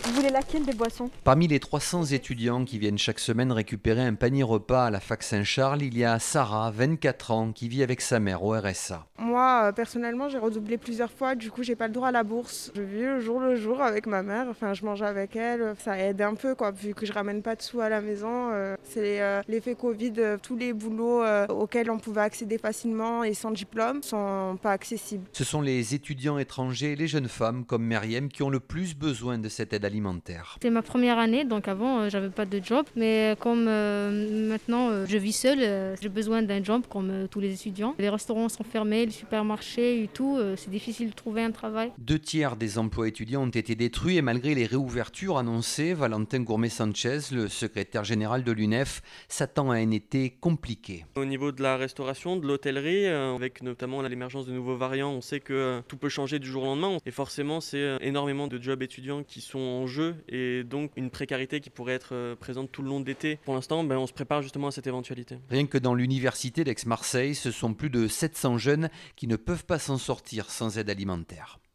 Vous voulez laquelle des boissons? Parmi les 300 étudiants qui viennent chaque semaine récupérer un panier repas à la fac Saint-Charles, il y a Sarah, 24 ans, qui vit avec sa mère au RSA. Moi, personnellement, j'ai redoublé plusieurs fois, du coup, j'ai pas le droit à la bourse. Je vis le jour avec ma mère, enfin, je mange avec elle, ça aide un peu, quoi, vu que je ramène pas de sous à la maison. C'est l'effet Covid, tous les boulots auxquels on pouvait accéder facilement et sans diplôme sont pas accessibles. Ce sont les étudiants étrangers et les jeunes femmes comme Myriam qui ont le plus besoin de cette aide alimentaire. C'est ma première année, donc avant, j'avais pas de job. Mais comme maintenant, je vis seule, j'ai besoin d'un job comme tous les étudiants. Les restaurants sont fermés, les supermarchés et tout, c'est difficile de trouver un travail. 2 tiers des emplois étudiants ont été détruits et malgré les réouvertures annoncées, Valentin Gourmet-Sanchez, le secrétaire général de l'UNEF, s'attend à un été compliqué. Au niveau de la restauration, de l'hôtellerie, avec notamment l'émergence de nouveaux variants, on sait que tout peut changer du jour au lendemain. Et forcément, c'est énormément de jobs étudiants qui sont en jeu et donc une précarité qui pourrait être présente tout le long de l'été. Pour l'instant, on se prépare justement à cette éventualité. Rien que dans l'université d'Aix-Marseille, ce sont plus de 700 jeunes qui ne peuvent pas s'en sortir sans aide alimentaire.